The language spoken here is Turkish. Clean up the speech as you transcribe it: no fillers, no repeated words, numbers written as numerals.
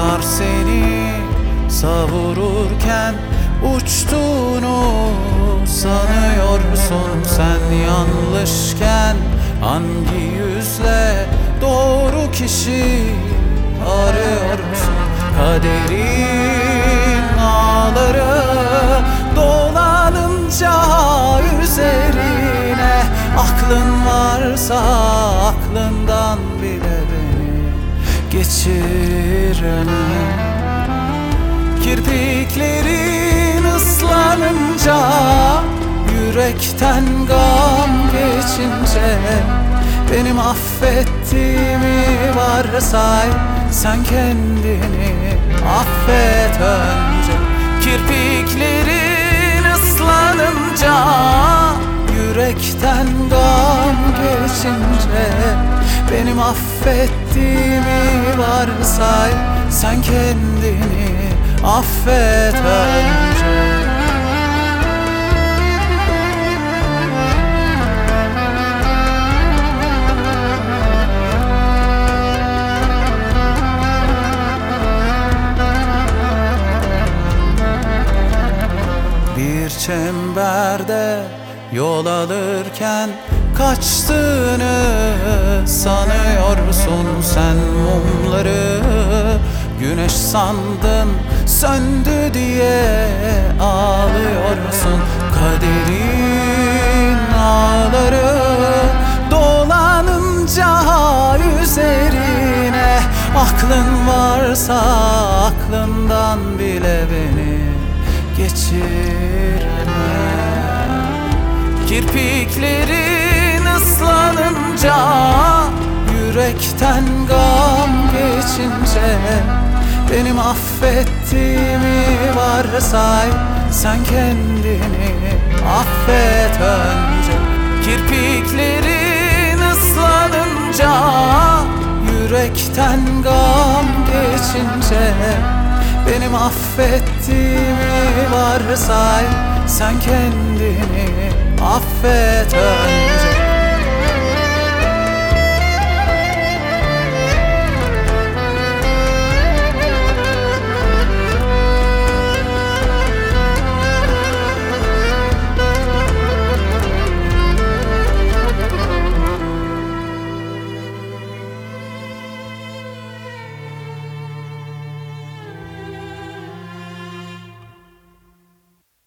Rüzgar seni savururken uçtuğunu sanıyorsun. Sen yanlışken hangi yüzle doğru kişi arıyorsun? Kaderin ağları dolanınca üzerine, aklın varsa aklından bile beni geçirme. Kirpiklerin ıslanınca, yürekten gam geçince, benim affettiğimi varsay, sen kendini affet önce. Kirpiklerin ıslanınca, yürekten gam geçince, benim affettiğimi varsay, sen kendini affet önce. Bir çemberde yol alırken kaçtığını sanıyorsun. Sen mumları güneş sandın, söndü diye ağlıyorsun. Kaderin ağları dolanınca üzerine, aklın varsa aklından bile beni geçirme. Kirpiklerin ıslanınca, yürekten gam geçince, benim affettiğimi varsay, sen kendini affet önce. Kirpiklerin ıslanınca, yürekten gam geçince, benim affettiğimi varsay, sen kendini affet önce.